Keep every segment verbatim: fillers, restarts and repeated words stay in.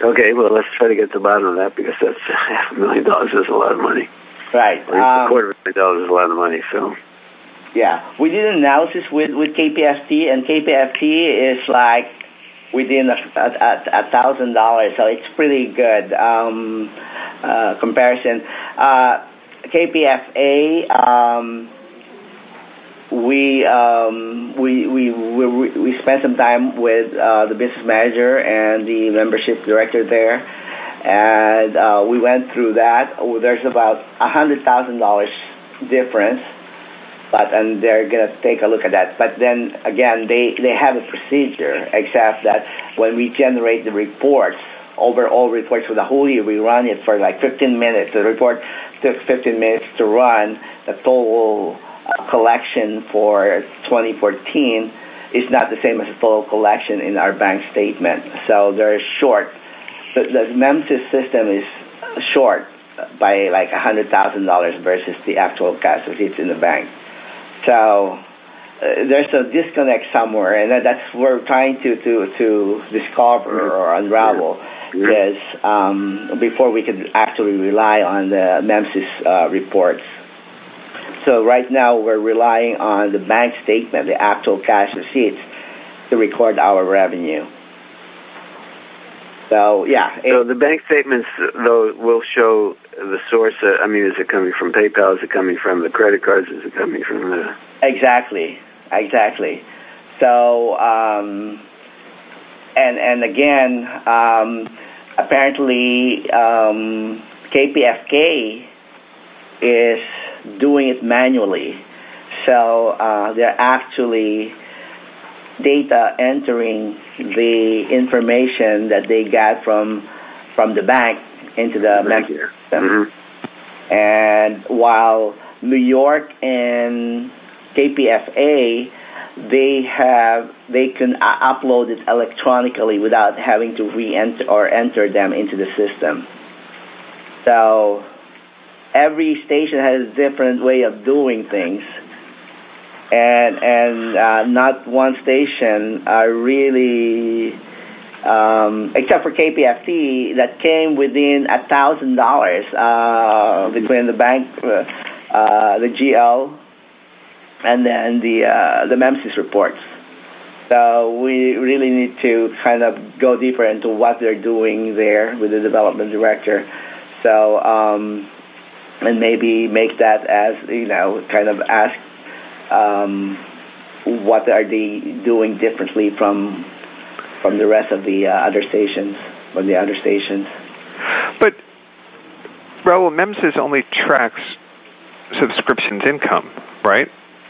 Okay, well, let's try to get to the bottom of that because that's half a million dollars is a lot of money. Right. Or um, a quarter of a million dollars is a lot of money, so. Yeah, we did an analysis with, with K P F T, and K P F T is like within a, a, a, a thousand dollars, so it's pretty good um, uh, comparison. Uh, K P F A, um, we, um, we we we we spent some time with uh, the business manager and the membership director there, and uh, we went through that. There's about a hundred thousand dollars difference. But and they're gonna take a look at that. But then again, they, they have a procedure, except that when we generate the reports, overall reports for the whole year, we run it for like fifteen minutes. The report took fifteen minutes to run. The total uh, collection for twenty fourteen is not the same as the total collection in our bank statement. So they're short. The, the MEMSIS system is short by like a hundred thousand dollars versus the actual cash receipts in the bank. So uh, there's a disconnect somewhere, and that, that's what we're trying to, to, to discover or unravel is um, before we can actually rely on the MEMSIS uh, reports. So right now we're relying on the bank statement, the actual cash receipts, to record our revenue. So, yeah. It, so the bank statements, though, will show the source. Uh, I mean, is it coming from PayPal? Is it coming from the credit cards? Is it coming from the... Exactly. Exactly. So, um, and and again, um, apparently um, K P F K is doing it manually. So uh, they're actually data entering the information that they got from from the bank into the bank system. Mm-hmm. And while New York and K P F A, they have they can uh, upload it electronically without having to re-enter or enter them into the system. So every station has a different way of doing things. And and uh, not one station are really, um, except for K P F T, that came within a thousand dollars uh, between the bank, uh, uh, the G L, and then the uh, the MEMSIS reports. So we really need to kind of go deeper into what they're doing there with the development director. So um, and maybe make that as you know, kind of ask. Um, what are they doing differently from from the rest of the uh, other stations, from the other stations? But, Raul, MEMSIS only tracks subscriptions income, right?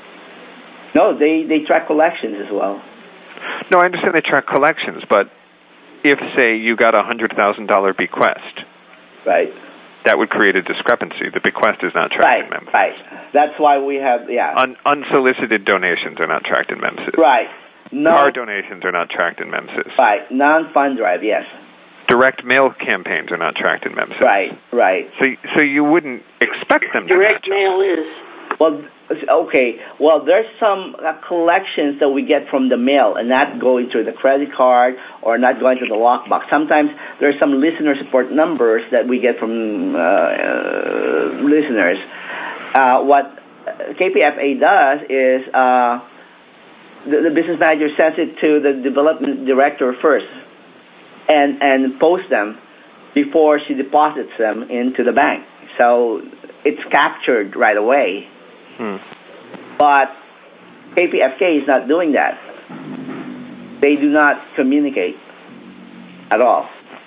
No, they, they track collections as well. No, I understand they track collections, but if, say, you got a one hundred thousand dollars bequest, right, that would create a discrepancy. The bequest is not tracked right, in MEMSIS. Right, That's why we have, yeah. Un- unsolicited donations are not tracked in MEMSIS. Right. No, Car donations are not tracked in MEMSIS. Right. Non-fund drive, yes. Direct mail campaigns are not tracked in MEMSIS. Right, right. So, so you wouldn't expect them to Direct match mail is. Well, okay. Well, there's some uh, collections that we get from the mail and not going through the credit card or not going to the lockbox. Sometimes there's some listener support numbers that we get from uh, uh, listeners. Uh, what K P F A does is uh, the, the business manager sends it to the development director first and, and posts them before she deposits them into the bank. So it's captured right away. Hmm. But K P F K is not doing that. They do not communicate at all.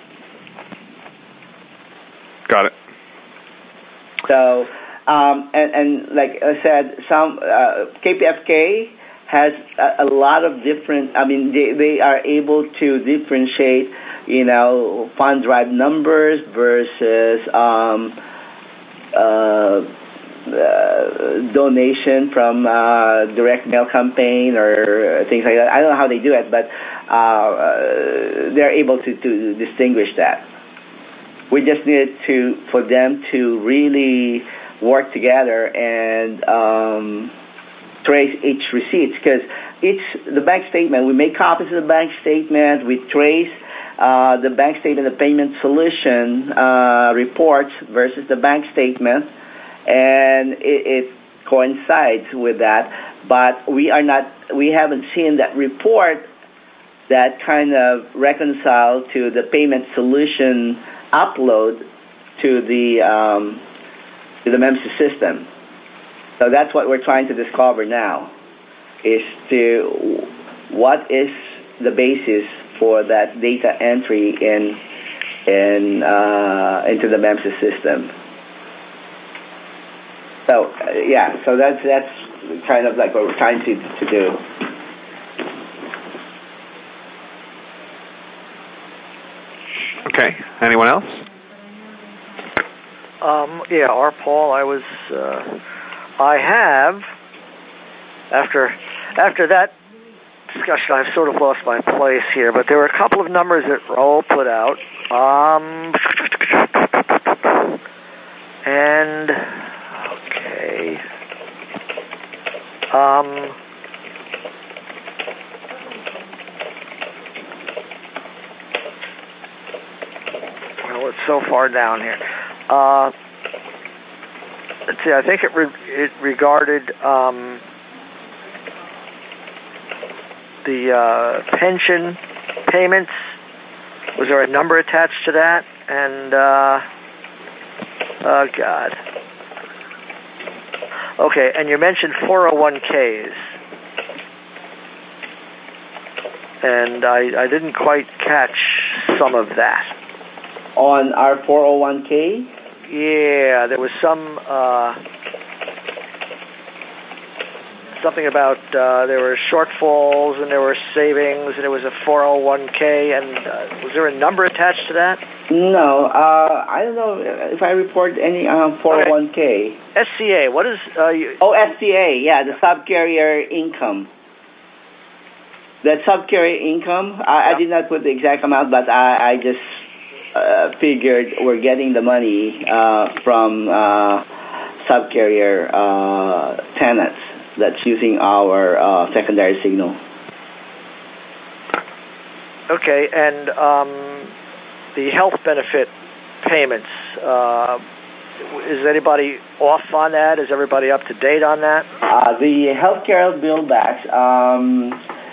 Got it. So, um, and, and like I said, some uh, K P F K has a, a lot of different. I mean, they they are able to differentiate, you know, fund drive numbers versus um, uh. Uh, donation from uh, direct mail campaign or things like that. I don't know how they do it, but uh, uh, they're able to, to distinguish that. We just need to for them to really work together and um, trace each receipt, because each the bank statement, we make copies of the bank statement, we trace uh, the bank statement, the payment solution uh, reports versus the bank statement, and it, it coincides with that. But we are not, we haven't seen that report that kind of reconcile to the payment solution upload to the um, to the MEMS system. So that's what we're trying to discover now, is to what is the basis for that data entry in in uh, into the MEMS system. So uh, yeah, so that's that's kind of like what we're trying to to do. Okay. Anyone else? Um, yeah, R. Paul, I was, uh, I have, after after that discussion, I've sort of lost my place here, but there were a couple of numbers that Raul put out. Um, and, okay. Um, well, it's so far down here. Uh, let's see, I think it, re- it regarded um, the uh, pension payments. Was there a number attached to that? And, uh, oh, God. Okay, and you mentioned four oh one k's. And I, I didn't quite catch some of that. On our four oh one k? Yeah, there was some, uh, something about uh, there were shortfalls and there were savings and it was a four oh one k, and uh, was there a number attached to that? No, uh, I don't know if I report any um, four oh one k. Okay. S C A, what is... Uh, you... Oh, S C A, yeah, the subcarrier income. That subcarrier income, I, yeah. I did not put the exact amount, but I, I just uh, figured we're getting the money uh, from uh, subcarrier uh, tenants that's using our uh, secondary signal. Okay, and um, the health benefit payments, uh, is anybody off on that? Is everybody up to date on that? Uh, the healthcare bill backs, um,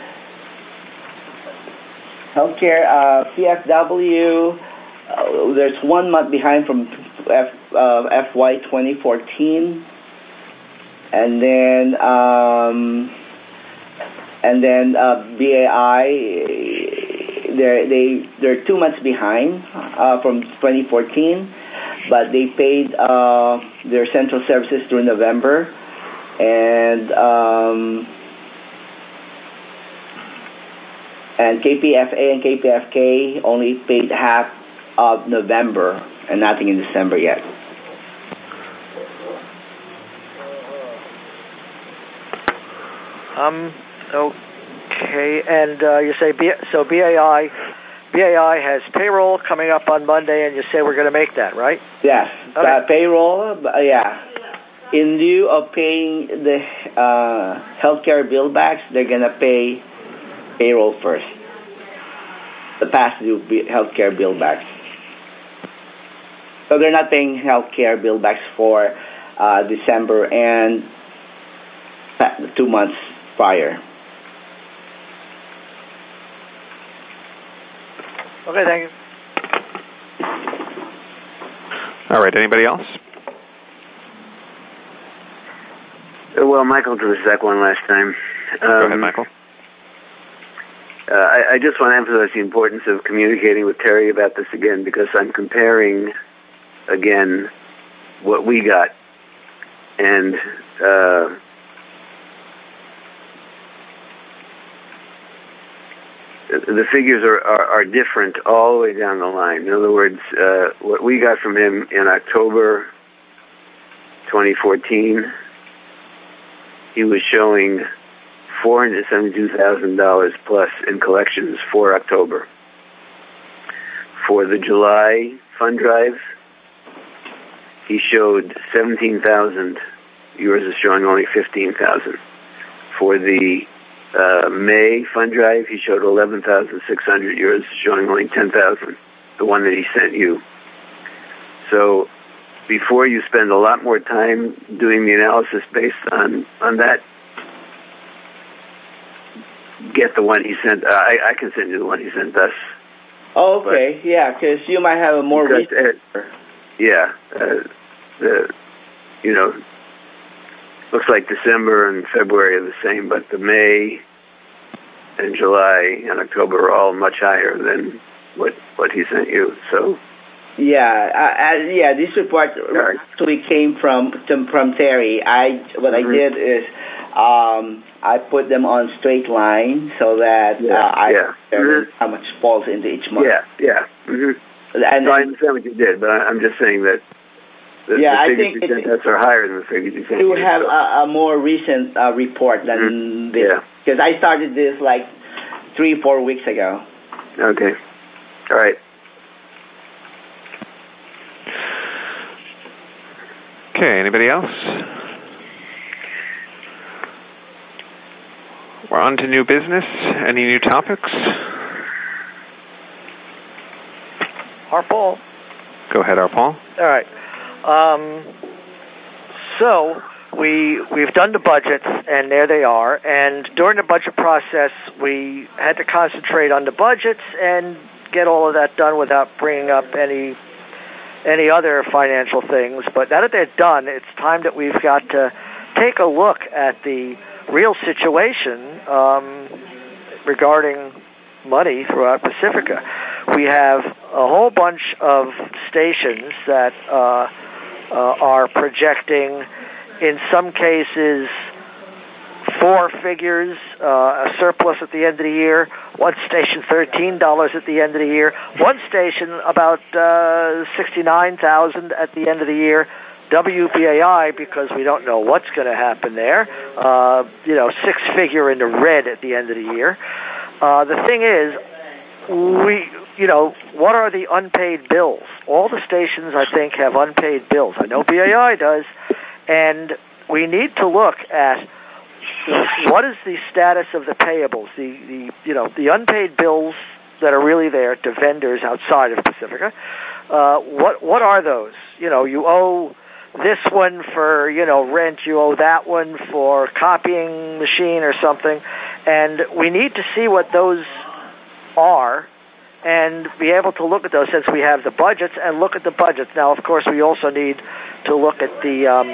healthcare uh, C F W, uh, there's one month behind from F, uh, F Y twenty fourteen, and then um, and then uh, B A I, they're they they're two months behind uh, from twenty fourteen, but they paid uh, their central services through November, and um, and K P F A and K P F K only paid half of November and nothing in December yet. Um. Okay, and uh, you say B- so B A I, B A I has payroll coming up on Monday, and you say we're going to make that, right? Yes, okay. uh, payroll. Uh, yeah, in lieu of paying the uh, healthcare bill backs, they're going to pay payroll first. The past due healthcare bill backs. So they're not paying healthcare bill backs for uh, December and two months prior. Okay, thank you. All right, anybody else? Uh, well, Michael did the second one last time. Um, Go ahead, Michael. Uh, I, I just want to emphasize the importance of communicating with Terry about this again, because I'm comparing, again, what we got. And uh, the figures are, are, are different all the way down the line. In other words, uh, what we got from him in October twenty fourteen, he was showing four hundred seventy-two thousand dollars plus in collections for October. For the July fund drive, he showed seventeen thousand. Yours is showing only fifteen thousand. For the uh, May fund drive, he showed eleven thousand six hundred. Yours showing only ten thousand, the one that he sent you. So before you spend a lot more time doing the analysis based on, on that, get the one he sent. Uh, I, I can send you the one he sent us. Oh, okay, but, yeah, because you might have a more because, recent. Uh, yeah, uh, the you know, looks like December and February are the same, but the May and July and October are all much higher than what what he sent you. So. Yeah, uh, yeah. This report actually came from from Terry. I what mm-hmm. I did is um, I put them on straight line so that yeah, uh, I yeah. determine mm-hmm. how much falls into each month. Yeah, yeah. Mm-hmm. And no, I understand what you did, but I'm just saying that the, yeah, the I figures think you sent us are higher than the figures you sent you. You have so. a, a more recent uh, report than mm-hmm. this yeah. because I started this like three, four weeks ago. Okay. All right. Okay, anybody else? We're on to new business. Any new topics? Harpal. Go ahead, Harpal. All right. Um, so we we've done the budgets, and there they are. And during the budget process, we had to concentrate on the budgets and get all of that done without bringing up any any other financial things. But now that they're done, it's time that we've got to take a look at the real situation um, regarding money throughout Pacifica. We have a whole bunch of stations that uh, uh, are projecting, in some cases, four figures, uh, a surplus at the end of the year. One station, thirteen dollars at the end of the year. One station, about uh, sixty-nine thousand dollars at the end of the year. W B A I, because we don't know what's going to happen there, uh, you know, six figure in the red at the end of the year. Uh, the thing is, we, you know, what are the unpaid bills? All the stations, I think, have unpaid bills. I know B A I does, and we need to look at what is the status of the payables, the, the you know, the unpaid bills that are really there to vendors outside of Pacifica. Uh, what what are those? You know, you owe this one for, you know, rent, you owe that one for copying machine or something, and we need to see what those are and be able to look at those since we have the budgets and look at the budgets. Now, of course, we also need to look at the um,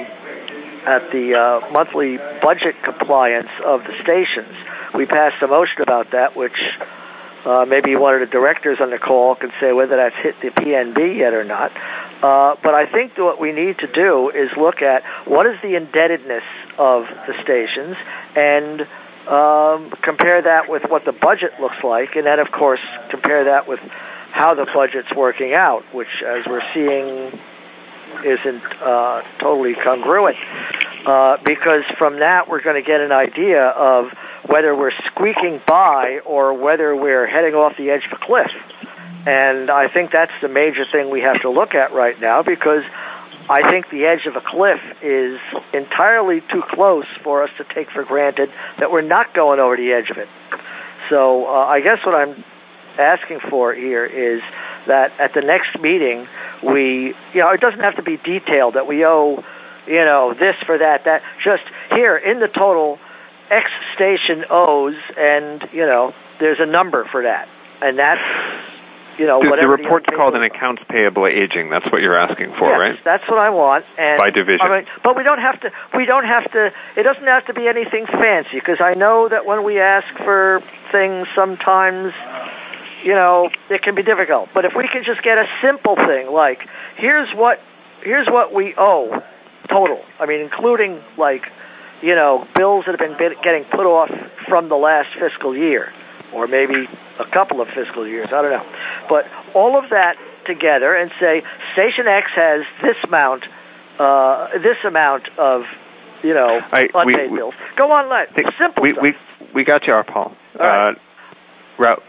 at the uh, monthly budget compliance of the stations. We passed a motion about that, which uh, maybe one of the directors on the call can say whether that's hit the P N B yet or not. Uh, but I think that what we need to do is look at what is the indebtedness of the stations and um, compare that with what the budget looks like, and then, of course, compare that with how the budget's working out, which, as we're seeing, isn't uh, totally congruent. Uh, because from that, we're going to get an idea of whether we're squeaking by or whether we're heading off the edge of a cliff. And I think that's the major thing we have to look at right now, because I think the edge of a cliff is entirely too close for us to take for granted that we're not going over the edge of it. So uh, I guess what I'm asking for here is that at the next meeting, we, you know, it doesn't have to be detailed that we owe, you know, this for that, that. Just here, in the total, X station owes, and, you know, there's a number for that. And that's, you know, the, whatever the report's the called an accounts payable aging. That's what you're asking for, yes, right? That's what I want. And by division. I mean, but we don't have to. We don't have to. It doesn't have to be anything fancy, because I know that when we ask for things, sometimes, you know, it can be difficult. But if we can just get a simple thing like, here's what, here's what we owe total. I mean, including like, you know, bills that have been getting put off from the last fiscal year, or maybe a couple of fiscal years, I don't know. But all of that together and say, Station X has this amount, uh, this amount of, you know, I, unpaid we, bills. Go on, let think, simple we, stuff. We, we got you, Paul. All right. Uh, Ra-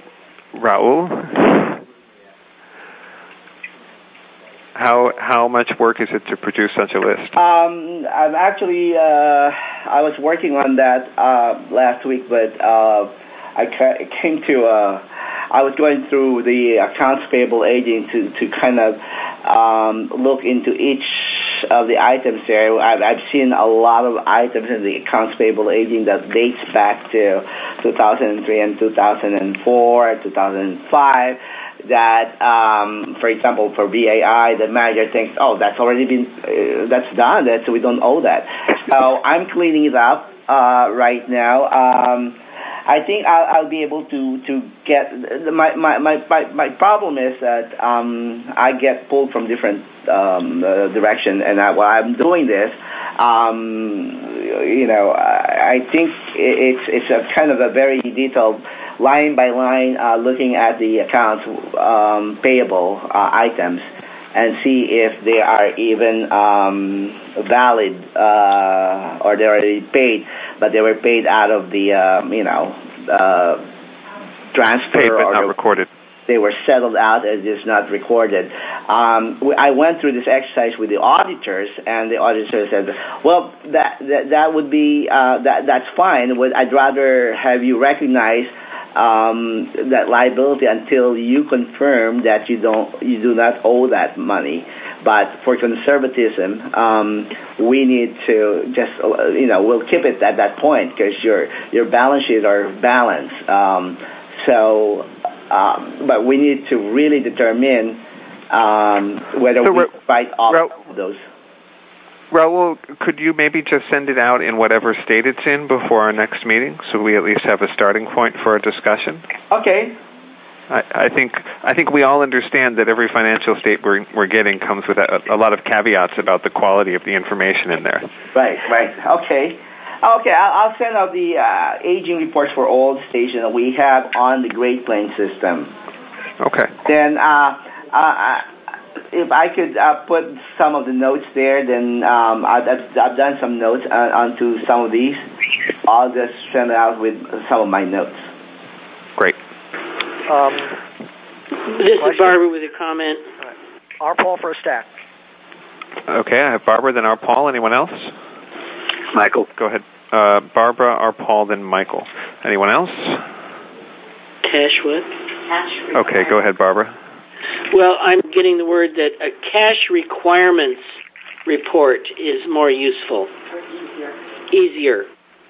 Raul? How how much work is it to produce such a list? Um, I'm actually... Uh I was working on that uh, last week, but uh, I came to. Uh, I was going through the accounts payable aging to to kind of um, look into each of the items there. I've, I've seen a lot of items in the accounts payable aging that dates back to two thousand three and two thousand four, two thousand five. That, um, for example, for B A I, the manager thinks, oh, that's already been, uh, that's done, that, so we don't owe that. So I'm cleaning it up uh, right now. Um, I think I'll, I'll be able to, to get, my, my, my, my, my problem is that um, I get pulled from different um, uh, direction, and I, while I'm doing this, um, you know, I think it's, it's a kind of a very detailed line by line, uh, looking at the accounts um, payable uh, items and see if they are even um, valid uh, or they're already paid, but they were paid out of the um, you know uh, transfer paid but or not recorded. They were settled out as is not recorded. Um, I went through this exercise with the auditors, and the auditor said, "Well, that that, that would be uh, that that's fine. I'd rather have you recognize um, that liability until you confirm that you don't you do not owe that money. But for conservatism, um, we need to just you know we'll keep it at that point because your your balance sheets are balanced. Um, so." Um, but we need to really determine um, whether so we fight off Ra- those. Raul, could you maybe just send it out in whatever state it's in before our next meeting, so we at least have a starting point for a discussion? Okay. I, I think I think we all understand that every financial state we're, we're getting comes with a, a lot of caveats about the quality of the information in there. Right. Right. Okay. Okay, I'll send out the uh, aging reports for all the stations that we have on the Great Plains system. Okay. Then, uh, uh, if I could uh, put some of the notes there, then um, I've, I've done some notes uh, onto some of these. I'll just send it out with some of my notes. Great. Um, this is Barbara with a comment. Our Paul for a stat. Okay, I have Barbara, then our Paul. Anyone else? Michael. Go ahead. Uh, Barbara, our Paul, then Michael. Anyone else? Cash what? Cash okay, go ahead, Barbara. Well, I'm getting the word that a cash requirements report is more useful. Easier. Easier.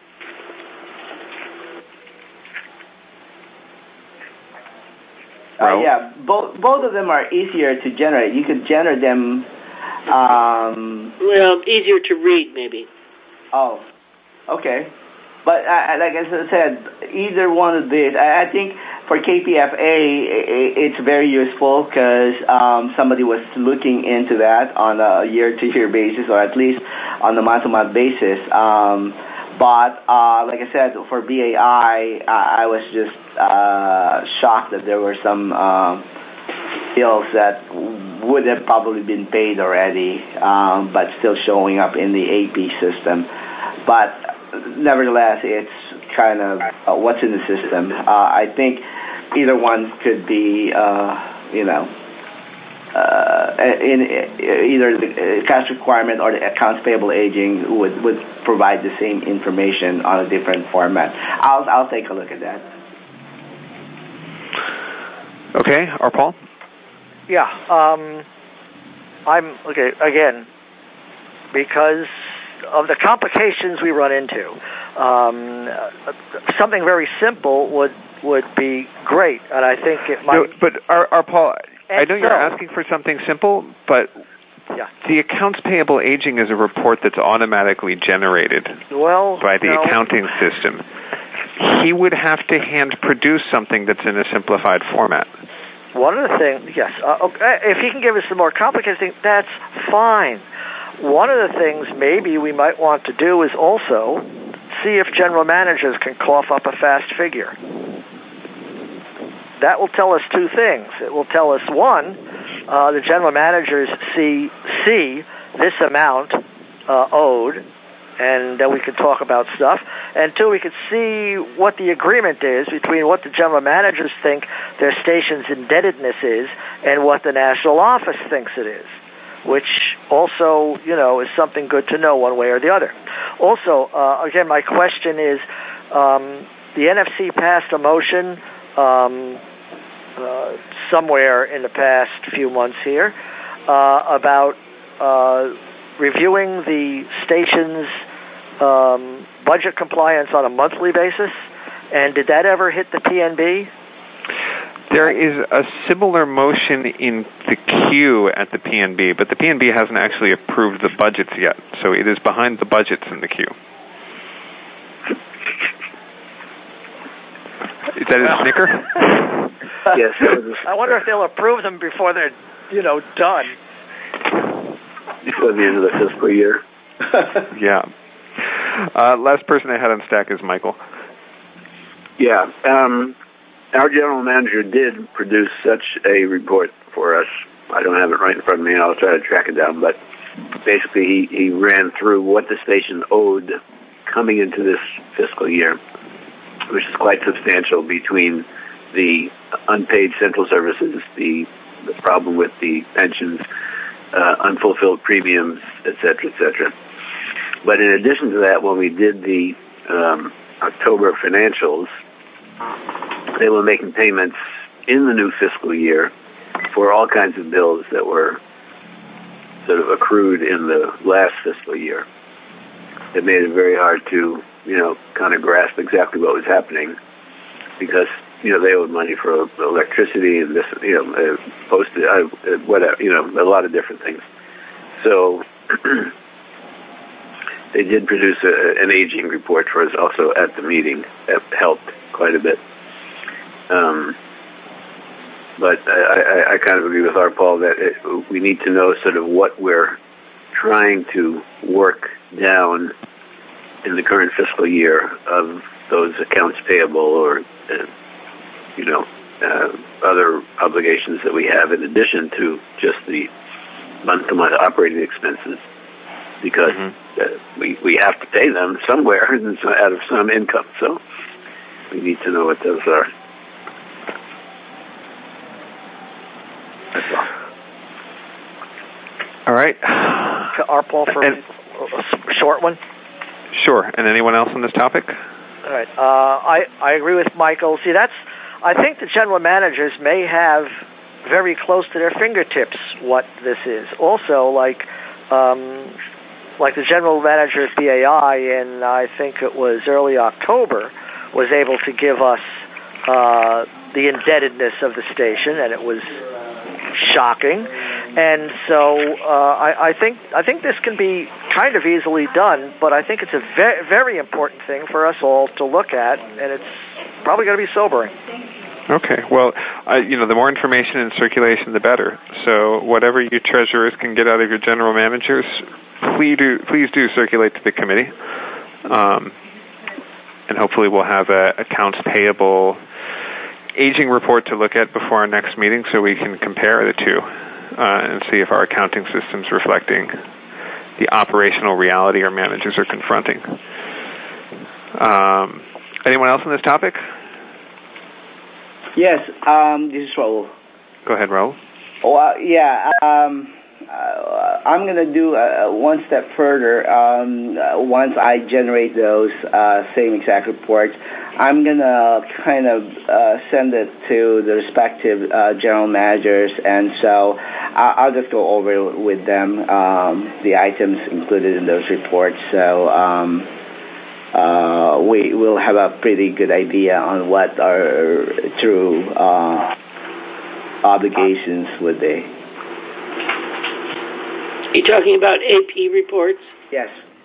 Uh, yeah, both both of them are easier to generate. You could generate them. Um, well, easier to read, maybe. Oh, okay. But uh, like I said, either one of these, I, I think for K P F A, it's very useful because um, somebody was looking into that on a year-to-year basis, or at least on a month-to-month basis. Um, but uh, like I said, for B A I, I was just uh, shocked that there were some uh, bills that would have probably been paid already, um, but still showing up in the A P system. But nevertheless, it's kind of uh, what's in the system. Uh, I think either one could be, uh, you know, uh, in, in either the cash requirement or the accounts payable aging would, would provide the same information on a different format. I'll I'll take a look at that. Okay, our Paul? Yeah, um, I'm, okay, again, because of the complications we run into, um, something very simple would would be great, and I think it might... No, but our, our Paul, I know so, you're asking for something simple, but yeah. the accounts payable aging is a report that's automatically generated well, by the no. accounting system. He would have to hand produce something that's in a simplified format. One of the things, yes, uh, okay, if he can give us the more complicated thing, that's fine. One of the things maybe we might want to do is also see if general managers can cough up a fast figure. That will tell us two things. It will tell us, one, uh, the general managers see see this amount uh, owed, and then we could talk about stuff. And two, we could see what the agreement is between what the general managers think their station's indebtedness is and what the national office thinks it is, which also, you know, is something good to know one way or the other. Also, uh, again, my question is, um, the N F C passed a motion um, uh, somewhere in the past few months here uh, about uh, reviewing the station's um, budget compliance on a monthly basis. And did that ever hit the P N B? There is a similar motion in the queue at the P N B, but the P N B hasn't actually approved the budgets yet, so it is behind the budgets in the queue. Is that a snicker? Yes. I wonder if they'll approve them before they're, you know, done. Before the end of the fiscal year. Yeah. Uh, last person I had on stack is Michael. Yeah. Um, our general manager did produce such a report for us. I don't have it right in front of me, and I'll try to track it down. But basically, he, he ran through what the station owed coming into this fiscal year, which is quite substantial between the unpaid central services, the, the problem with the pensions, uh, unfulfilled premiums, et cetera, et cetera. But in addition to that, when we did the um, October financials, they were making payments in the new fiscal year for all kinds of bills that were sort of accrued in the last fiscal year. It made it very hard to, you know, kind of grasp exactly what was happening because, you know, they owed money for electricity and this, you know, uh, posted, uh, whatever, you know, a lot of different things. So they did produce a, an aging report for us also at the meeting. That helped quite a bit. Um, but I, I, I kind of agree with our Paul that it, we need to know sort of what we're trying to work down in the current fiscal year of those accounts payable or, uh, you know, uh, other obligations that we have in addition to just the month-to-month operating expenses, because mm-hmm. uh, we we have to pay them somewhere out of some income. So we need to know what those are. That's all. All right. Our Paul for and, a short one. Sure. And anyone else on this topic? All right. Uh, I I agree with Michael. See, that's I think the general managers may have very close to their fingertips what this is. Also, like um, like the general manager at B A I in I think it was early October was able to give us uh, the indebtedness of the station, and it was shocking. And so uh, I, I think I think this can be kind of easily done, but I think it's a very, very important thing for us all to look at, and it's probably going to be sobering. Okay. Well, uh, you know, the more information in circulation, the better. So whatever you treasurers can get out of your general managers, please do, please do circulate to the committee. Um, and hopefully we'll have a accounts payable aging report to look at before our next meeting so we can compare the two uh, and see if our accounting system's reflecting the operational reality our managers are confronting. Um, anyone else on this topic? Yes, um, this is Raul. Go ahead, Raul. Oh, uh, yeah, um, uh, I'm going to do uh, one step further. Um, uh, once I generate those uh, same exact reports, I'm going to kind of uh, send it to the respective uh, general managers, and so I'll just go over with them um, the items included in those reports. So um, uh, we will have a pretty good idea on what our true uh, obligations would be. Are you talking about A P reports? Yes.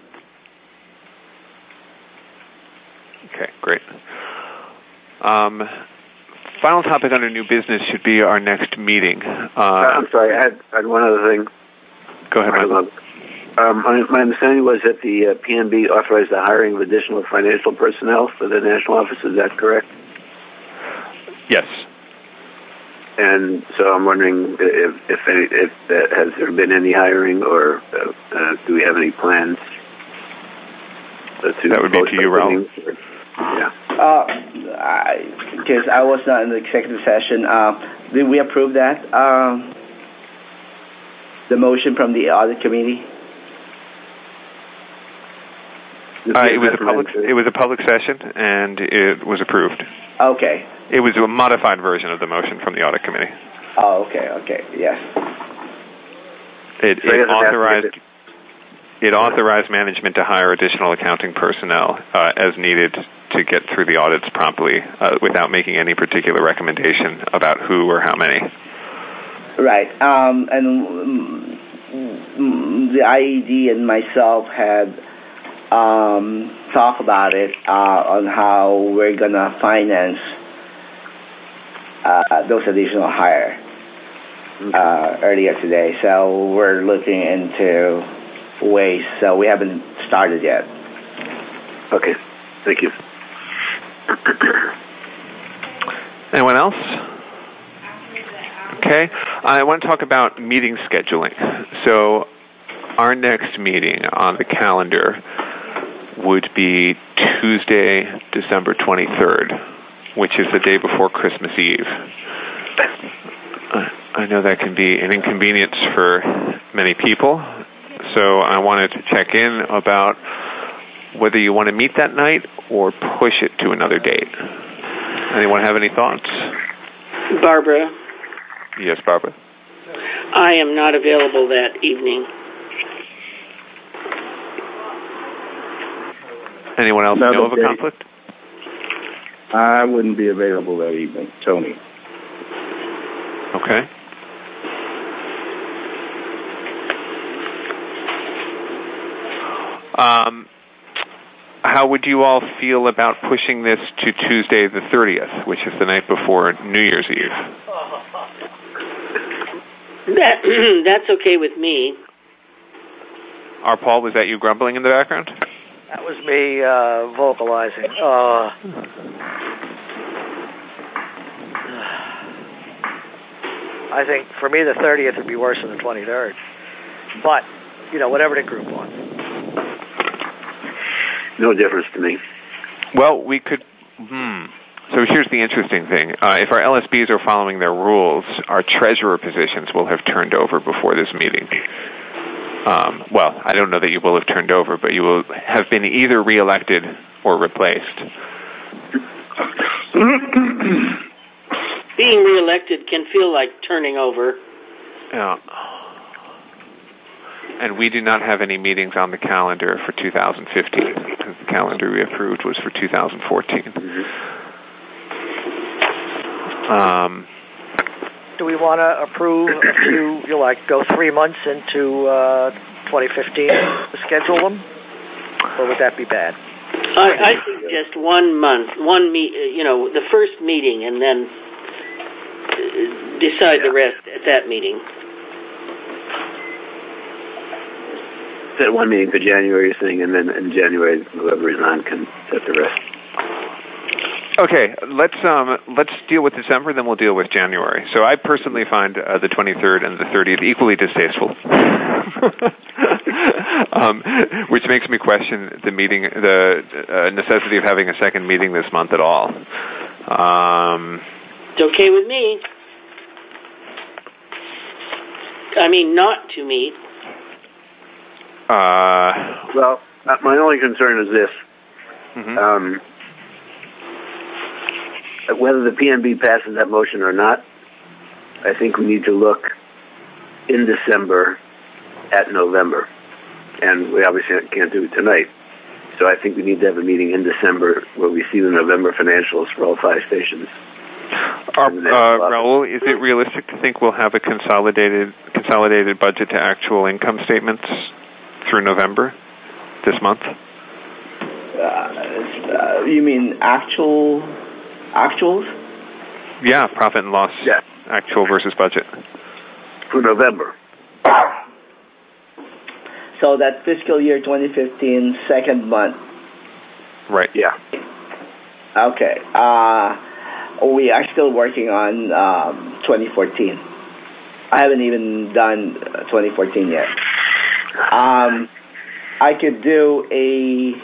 Okay, great. Um, final topic under new business should be our next meeting. Uh, I'm sorry, I had, I had one other thing. Go ahead, Michael. Um, my, my understanding was that the uh, P N B authorized the hiring of additional financial personnel for the national office. Is that correct? Yes. And so I'm wondering if if, any, if uh, has there been any hiring, or uh, uh, do we have any plans? That would be to you, Raul. Yeah. Because uh, I, I was not in the executive session. Uh, did we approve that? Um, The motion from the audit committee? Uh, it was a public. It was a public session, and it was approved. Okay. It was a modified version of the motion from the audit committee. Oh, okay, okay, yes. It, it authorized. It authorized management to hire additional accounting personnel uh, as needed to get through the audits promptly, uh, without making any particular recommendation about who or how many. Right, um, and um, the I E D and myself had um, talked about it uh, on how we're gonna finance uh, those additional hire uh, earlier today. So we're looking into ways. So we haven't started yet. Okay, thank you. Anyone else? Okay, I want to talk about meeting scheduling. So our next meeting on the calendar would be Tuesday, December twenty-third, which is the day before Christmas Eve. I know that can be an inconvenience for many people, so I wanted to check in about whether you want to meet that night or push it to another date. Anyone have any thoughts? Barbara. Yes, Barbara. I am not available that evening. Anyone else Another know of a day. conflict? I wouldn't be available that evening. Tony. Okay. Um, how would you all feel about pushing this to Tuesday the thirtieth, which is the night before New Year's Eve? That that's okay with me. Our Paul, was that you grumbling in the background? That was me uh, vocalizing. Uh, I think for me the thirtieth would be worse than the twenty-third. But, you know, whatever the group wants. No difference to me. Well, we could... Hmm. So here's the interesting thing. Uh, if our L S Bs are following their rules, our treasurer positions will have turned over before this meeting. Um, well, I don't know that you will have turned over, but you will have been either reelected or replaced. Being reelected can feel like turning over. Yeah. And we do not have any meetings on the calendar for two thousand fifteen, because the calendar we approved was for two thousand fourteen. Um, Do we want to approve a few, you know, like go three months into uh, twenty fifteen to schedule them? Or would that be bad? I, I suggest one month, one meet, you know, the first meeting, and then decide the rest at that meeting. Set one meeting for January thing, and then in January, whoever is on can set the rest. Okay, let's um, let's deal with December, then we'll deal with January. So I personally find uh, the twenty-third and the thirtieth equally distasteful, um, which makes me question the meeting, the uh, necessity of having a second meeting this month at all. Um, it's okay with me. I mean, not to meet. Uh, well, uh, my only concern is this. Mm-hmm. Um, whether the P N B passes that motion or not, I think we need to look in December at November. And we obviously can't do it tonight. So I think we need to have a meeting in December where we see the November financials for all five stations. Our, uh, Raul, is it realistic to think we'll have a consolidated consolidated budget to actual income statements through November this month? Uh, uh, you mean actual actuals? Yeah, profit and loss. Yeah. Actual versus budget. For November. So that fiscal year twenty fifteen second month. Right. Yeah. Okay. Uh, we are still working on um, twenty fourteen. I haven't even done twenty fourteen yet. Um, I could do a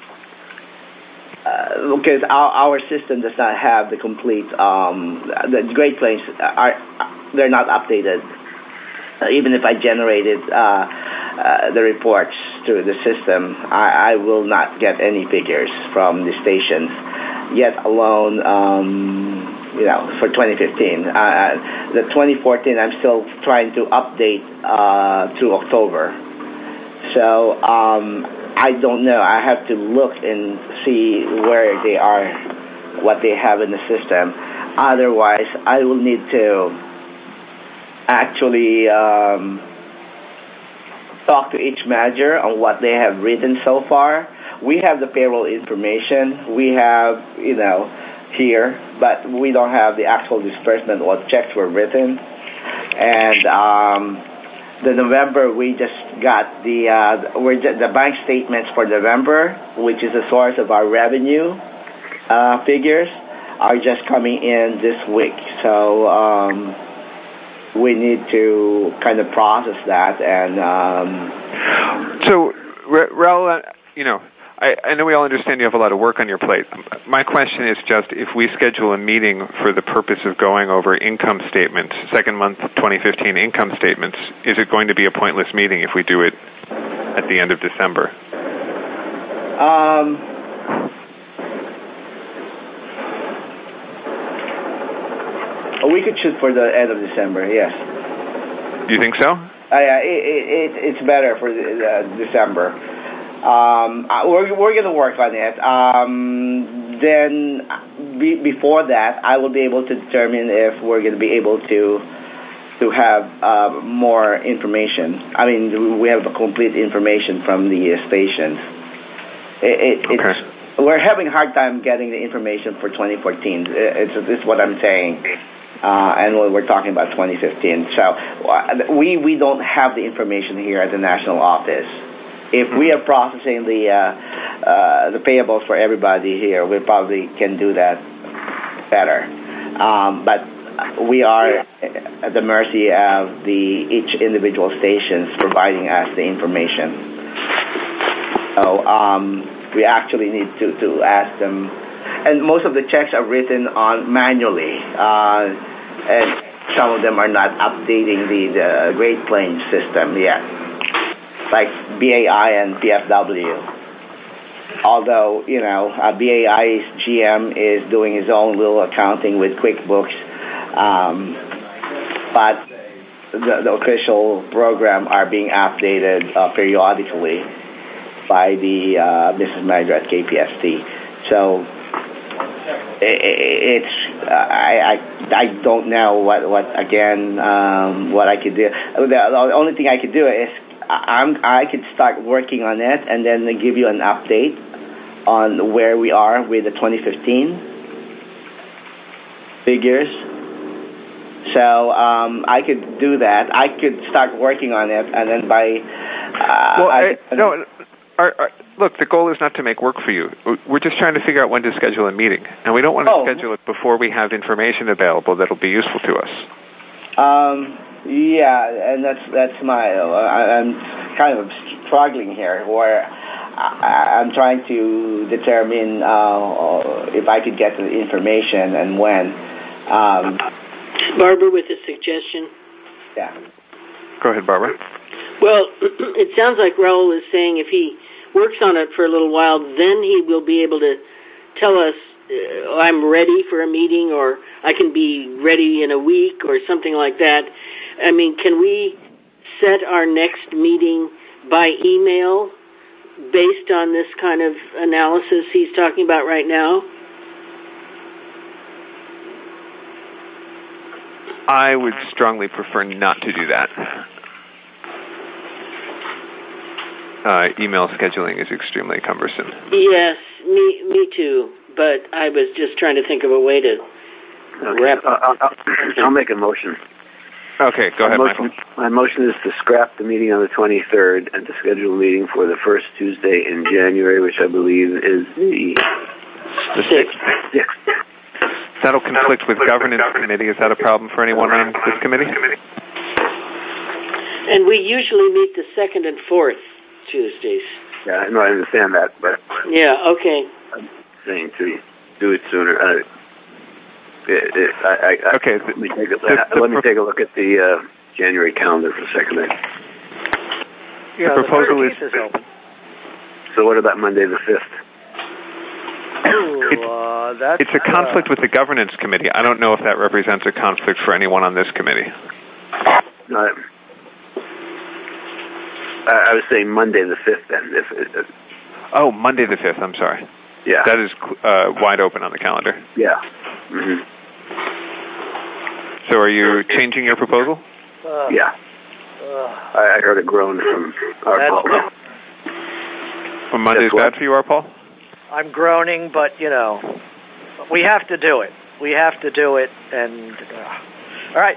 uh, because our, our system does not have the complete. Um, the Great Plains are they're not updated even if I generated uh, uh, the reports through the system, I, I will not get any figures from the stations, yet alone, um, you know, for twenty fifteen. Uh, the twenty fourteen, I'm still trying to update uh, through October. So um, I don't know. I have to look and see where they are, what they have in the system. Otherwise, I will need to actually um, talk to each manager on what they have written so far. We have the payroll information. We have, you know, here, but we don't have the actual disbursement, what checks were written. And um, the November, we just got the uh, we're just, the bank statements for November, which is the source of our revenue uh, figures, are just coming in this week. So um, we need to kind of process that. And um, so, Raul, uh, you know, I, I know we all understand you have a lot of work on your plate. My question is just if we schedule a meeting for the purpose of going over income statements, second month twenty fifteen income statements, is it going to be a pointless meeting if we do it at the end of December? Um, we could shoot for the end of December, yes. Do you think so? Uh, yeah, it, it, it's better for the, uh, December. Um, we're we're going to work on it. Um, then be, before that, I will be able to determine if we're going to be able to to have uh, more information. I mean, we have the complete information from the uh, stations. It, it, okay. It's, we're having a hard time getting the information for twenty fourteen. It's, it's what I'm saying. Uh, and we're talking about twenty fifteen. So uh, we we don't have the information here at the national office. If we are processing the uh, uh, the payables for everybody here, we probably can do that better. Um, but we are at the mercy of the each individual stations providing us the information. So um, we actually need to, to ask them. And most of the checks are written on manually, uh, and some of them are not updating the, the Great Plains system yet, like B A I and P F W. Although, you know, uh, B A I's G M is doing his own little accounting with QuickBooks, um, but the, the official program are being updated uh, periodically by the uh, business manager at K P S T. So it, it's uh, I, I I don't know what what again um, what I could do. The, the only thing I could do is I'm, I could start working on it and then give you an update on where we are with the twenty fifteen figures. So um, I could do that. I could start working on it, and then by uh, well, I, I, no. Our, our, look, the goal is not to make work for you. We're just trying to figure out when to schedule a meeting, and we don't want to oh. schedule it before we have information available that'll be useful to us. Um. Yeah, and that's that's my. Uh, I'm kind of struggling here, where I, I'm trying to determine uh, if I could get the information and when. Um, Barbara, with a suggestion. Yeah. Go ahead, Barbara. Well, it sounds like Raul is saying if he works on it for a little while, then he will be able to tell us, uh, I'm ready for a meeting, or I can be ready in a week, or something like that. I mean, can we set our next meeting by email based on this kind of analysis he's talking about right now? I would strongly prefer not to do that. Uh, email scheduling is extremely cumbersome. Yes, me me too. But I was just trying to think of a way to okay. wrap up. Uh, I'll, I'll make a motion. Okay, go ahead, my motion, Michael. My motion is to scrap the meeting on the twenty-third and to schedule a meeting for the first Tuesday in January, which I believe is the the sixth. sixth. That'll conflict with governance committee. Is that a problem for anyone on this committee? And we usually meet the second and fourth Tuesdays. Yeah, no, I understand that, but yeah, okay. I'm saying to do it sooner. Uh, it, it, I, I, okay. Let me take a, the, the, let me take a look at the uh, January calendar for the second night. Yeah, the proposal the is, is open. So what about Monday the fifth? Ooh, uh, that's, it's a conflict uh, with the governance committee. I don't know if that represents a conflict for anyone on this committee. No, I, I was saying Monday the fifth then. If, if, oh, Monday the fifth. I'm sorry. Yeah. That is uh, wide open on the calendar. Yeah. Mm-hmm. So are you changing your proposal? Uh, yeah. Uh, I, I heard a groan from our Paul. Well, Monday's bad for you, our Paul? I'm groaning, but, you know, we have to do it. We have to do it, and... Uh, all right.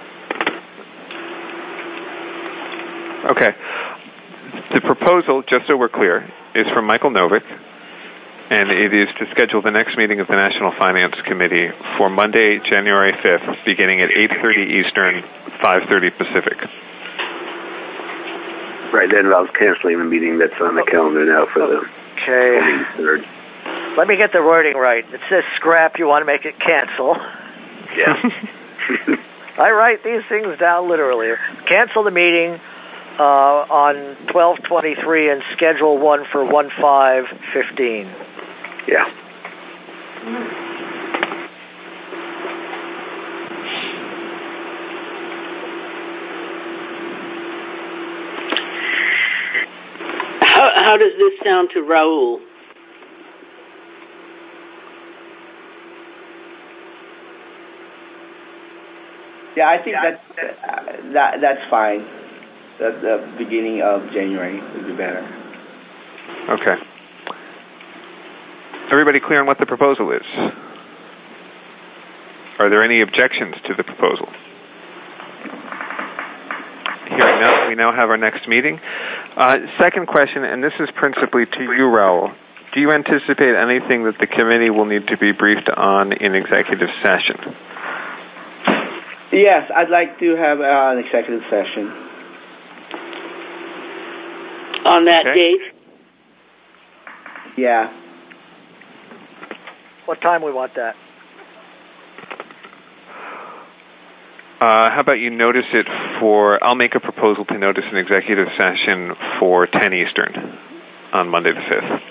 Okay. The proposal, just so we're clear, is from Michael Novick, and it is to schedule the next meeting of the National Finance Committee for Monday, January fifth, beginning at eight thirty Eastern, five thirty Pacific. Right, that involves canceling the meeting that's on the calendar now for the okay. third. Let me get the wording right. It says scrap, you want to make it cancel. Yeah. I write these things down literally. Cancel the meeting uh, on twelve twenty-three and schedule one for one five fifteen. Yeah. How, how does this sound to Raul? Yeah, I think that uh, that that's fine. The, the beginning of January would be better. Okay. Everybody clear on what the proposal is? Are there any objections to the proposal? Hearing none, we now have our next meeting. Uh, second question, and this is principally to you, Raul. Do you anticipate anything that the committee will need to be briefed on in executive session? Yes, I'd like to have uh, an executive session. On that Okay. date? Yeah. What time we want that? Uh, how about you notice it for, I'll make a proposal to notice an executive session for ten Eastern on Monday the fifth.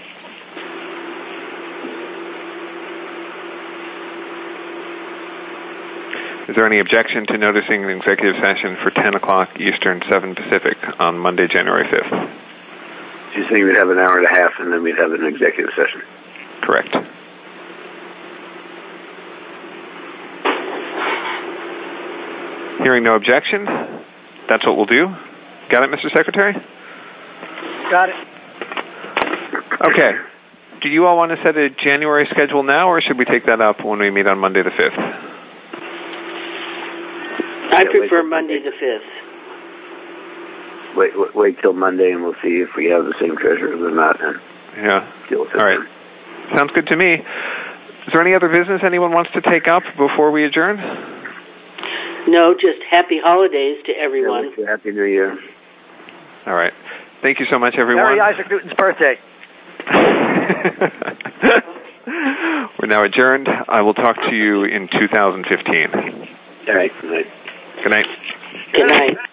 Is there any objection to noticing an executive session for ten o'clock Eastern, seven Pacific on Monday, January fifth? So you're saying we'd have an hour and a half and then we'd have an executive session? Correct. Hearing no objection, that's what we'll do. Got it, Mister Secretary? Got it. Okay. Do you all want to set a January schedule now, or should we take that up when we meet on Monday the fifth? I prefer Monday the fifth. Wait, wait, wait till Monday and we'll see if we have the same treasurers or not. And Yeah. deal with it. All right. Sounds good to me. Is there any other business anyone wants to take up before we adjourn? No, just happy holidays to everyone. Yeah, Happy New Year. All right. Thank you so much, everyone. Mary Isaac Newton's birthday. We're now adjourned. I will talk to you in two thousand fifteen. All right. Good night. Good night. Good night.